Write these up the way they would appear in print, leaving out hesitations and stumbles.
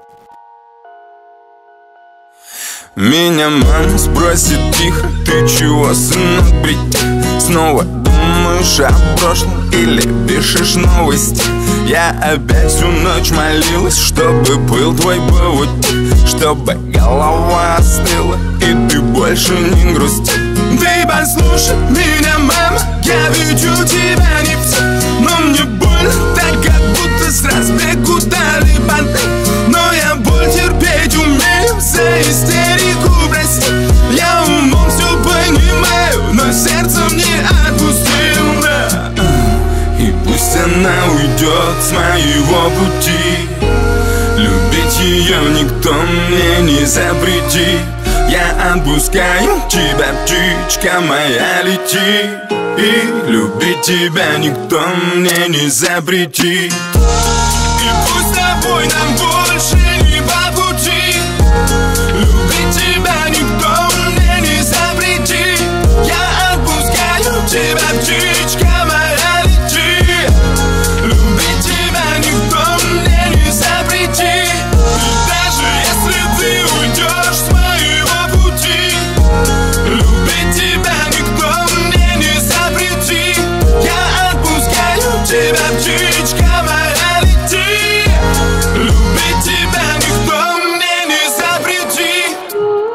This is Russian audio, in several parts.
Меня мама спросит тихо: ты чего, сынок, притих? Снова думаешь о прошлом или пишешь новости? Я опять всю ночь молилась, чтобы был твой повод, чтобы голова остыла и ты больше не грусти. Ты послушай меня, мама, я веду тебя не в цель, но мне больно, так как будто с разбегу дали понты. Но я боль терпеть умею, за истерику прости. Я умом все понимаю, но сердцем не отпустил, да. И пусть она уйдет с моего пути, любить ее никто мне не запретит. Я отпускаю тебя, птичка моя, лети. И любить тебя никто мне не запретит. И пусть с тобой нам больше не по пути, любить тебя никто мне не запретит. Я отпускаю тебя, птичка моя, лети. Любить тебя никто мне не запретит. И даже если ты уйдешь с моего пути, любить тебя никто мне не запретит. Я отпускаю тебя, птичка моя, лети. Любить тебя никто мне не запретит.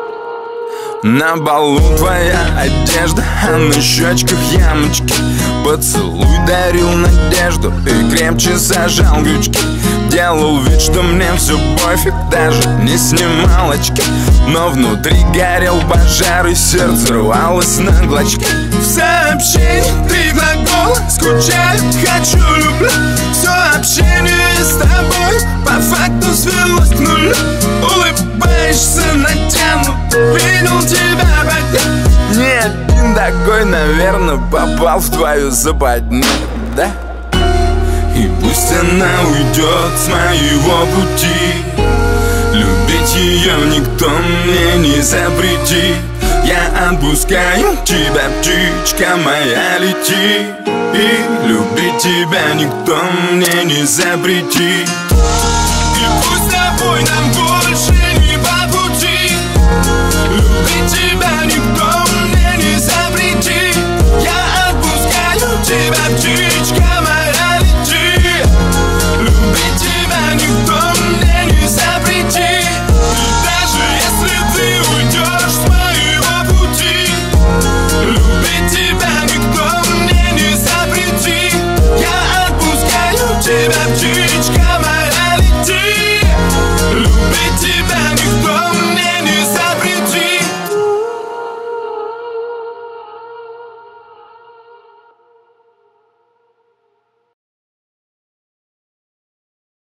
На балу твоя одежда, а на щечках ямочки. Поцелуй дарил надежду и крепче зажал крючки. Делал вид, что мне все пофиг, даже не снимал очки. Но внутри горел пожар и сердце рвалось на клочки. В сообщении три глагола: скучаю, хочу, люблю. Все общение с тобой по факту свелось к нулю. Улыбаешься натянуто, видел тебя пока. Ни один такой, наверное, попал в твою западню, да? И пусть она уйдет с моего пути, любить ее никто мне не запретит. Я отпускаю тебя, птичка моя, лети. И любить тебя никто мне не запретит. И пусть с тобой нам